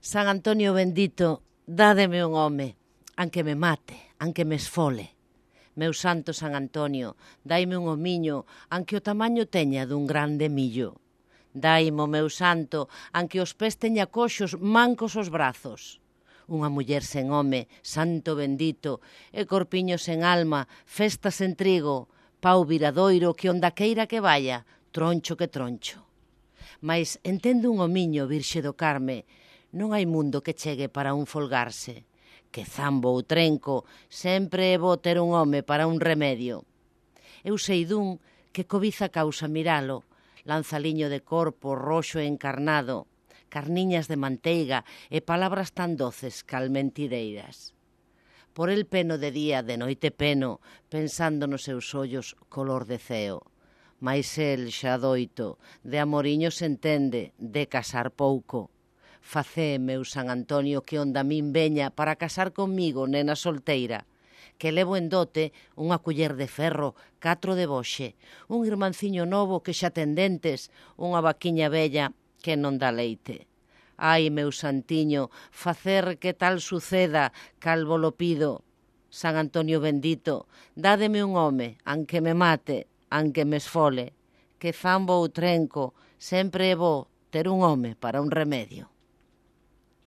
San Antonio bendito, dádeme un home, anque me mate, anque me esfole. Meu santo San Antonio, daime un homiño, anque o tamaño teña dun grande millo. Daimo, meu santo, anque os pés teña coxos, mancos os brazos. Unha muller sen home, santo bendito, e corpiño sen alma, festa sen trigo, pau viradoiro que ondaqueira que vaya, troncho que troncho. Mais entendo un homiño, Virxe do Carme, non hai mundo que chegue para un folgarse. Que zambo ou trenco, sempre é bo ter un home para un remedio. Eu sei dun que cobiza causa miralo, lanzaliño de corpo, roxo e encarnado, carniñas de manteiga e palabras tan doces cal mentideiras. Por el peno de día, de noite peno, pensando nos seus ollos color de ceo. Mais el xa doito, de amoriño se entende, de casar pouco. Facé, meu San Antonio, que onda min veña para casar comigo, nena solteira, que levo en dote unha culler de ferro, 4 de boxe, un irmanciño novo que xa ten dentes, unha vaquiña vella que non dá leite. Ai, meu santiño, facer que tal suceda, calvo lo pido. San Antonio bendito, dádeme un home, anque me mate, anque me esfole, que zambo ou trenco, sempre é bo ter un home para un remedio.